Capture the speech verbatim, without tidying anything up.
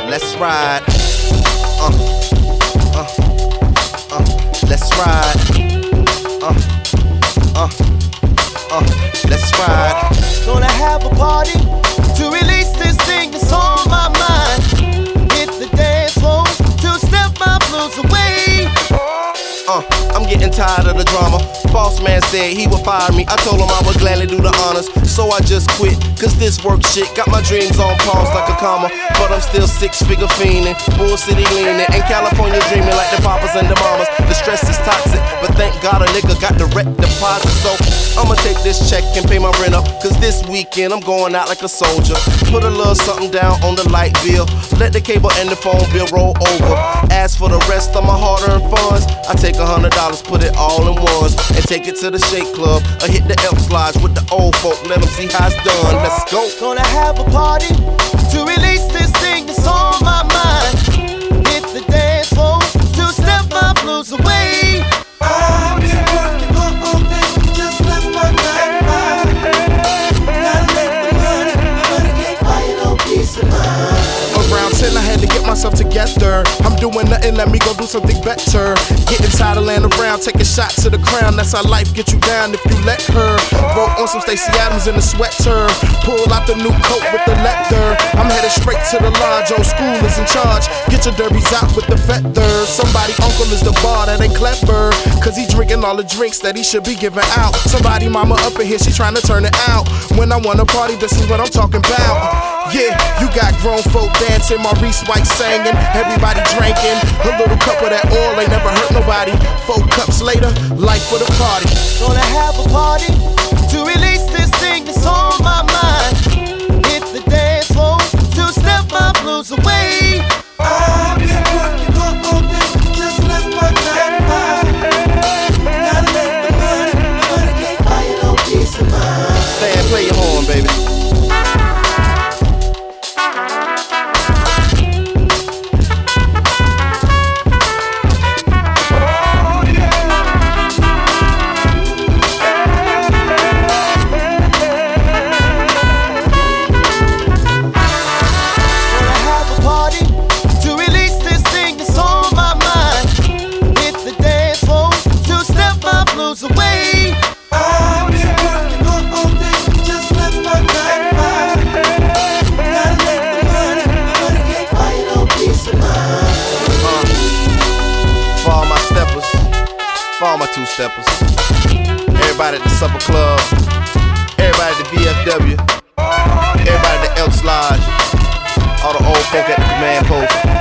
let's ride. Uh, uh, uh, let's ride. Uh, uh, uh, let's ride. Gonna have a party to release this thing that's on my mind. Hit the dance floor to step my blues away. Uh, I'm getting tired of the drama. Boss man said he would fire me. I told him I would gladly do the honors, so I just quit. Cause this work shit got my dreams on pause like a comma. But I'm still six figure fiending, Bull City leaning, and California dreaming like the papas and the mamas. The stress is toxic, but thank God a nigga got direct deposit. So I'ma take this check and pay my rent up. Cause this weekend I'm going out like a soldier. Put a little something down on the light bill. Let the cable and the phone bill roll over. As for the rest of my hard-earned funds, I take a hundred dollars, put it all in ones, and take it to the Shake Club or hit the Elks Lodge with the old folk. Let them see how it's done. Let's go. Gonna have a party to release this thing that's on my mind. Hit the dance floor to step my blues away. I've been working all day, just left my nine to five. Gotta make the money, money can't buy you no peace of mind. Around ten, I had to get myself together. I'm doing nothing, let me go do something better. Getting tired of laying around, taking shots to the crown. That's how life get you down if you let her. Wrote on some Stacey Adams in the sweater. Pull out the new coat with the leather. I'm headed straight to the lodge, old school is in charge. Get your derbies out with the feathers. Somebody uncle is the bar, that ain't clever. Cause he drinking all the drinks that he should be giving out. Somebody mama up in here, she trying to turn it out. When I wanna party, this is what I'm talking about. Yeah, you got grown folk dancing, Maurice White singing, everybody drinking. A little cup of that oil ain't never hurt nobody. Four cups later, life for the party. Gonna have a party to release this thing that's on my mind. Hit the dance floor to step my blues away. I've been working all day, just left my nine to five. Gotta make the money, money can't buy you no peace of mind. Stand, play your horn, baby. Away. I've been working all day, just left my nine to five. Gotta make the money, money can't buy you no peace of mind. Uh, for all my steppers, for all my two steppers, everybody at the Supper Club, everybody at the V F W, everybody at the Elks Lodge, all the old folk at the command post.